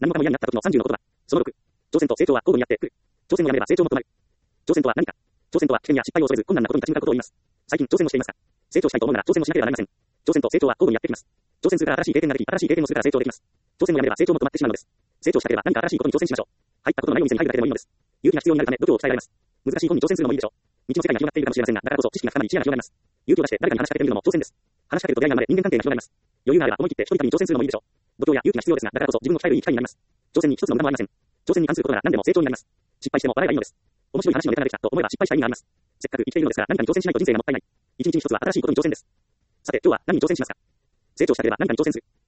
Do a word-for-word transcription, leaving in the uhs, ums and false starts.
何もかも嫌になった時のさんじゅうの言葉。そのろく。挑戦と成長は交互にやってくる。挑戦をやめれば成長も止まる。挑戦とは何か。挑戦とは危険や失敗を恐れず困難なことに立ち向かうことを言います。最近挑戦をしていますか？成長したいと思うなら挑戦をしなければなりません。挑戦と成長は交互にやってきます。挑戦するから新しい経験ができ、新しい経験をするから成長できます。挑戦をやめれば成長も止まってしまうのです。成長したければ何か新しいことに挑戦しましょう。入ったことのないお店に入るだけでもいいのです。勇気が必要になるため度胸を鍛えられます。難しい本に挑戦するのもいいでしょう。未知の世界が広がっているかもしれませんが、だからこそ知識が深まり視野が広がります。勇気を出して誰かに話しかけてみるのも挑戦です。話しかけると出会いが生まれ人間関係が広がります。余裕があれば思い切って一人旅に挑戦するのもいいでしょう。度胸や勇気が必要ですが、だからこそ自分を鍛えるいい機会になります。挑戦に一つの無駄もありません。挑戦に関することなら何でも成長になります。失敗しても笑えばいいのです。面白い話のネタができたと思えば失敗した意味があります。せっかく生きているのですから何かに挑戦しないと人生がもったいない。一日に一つは新しいことに挑戦です。さて今日は何に挑戦しますか？成長したければ何かに挑戦する。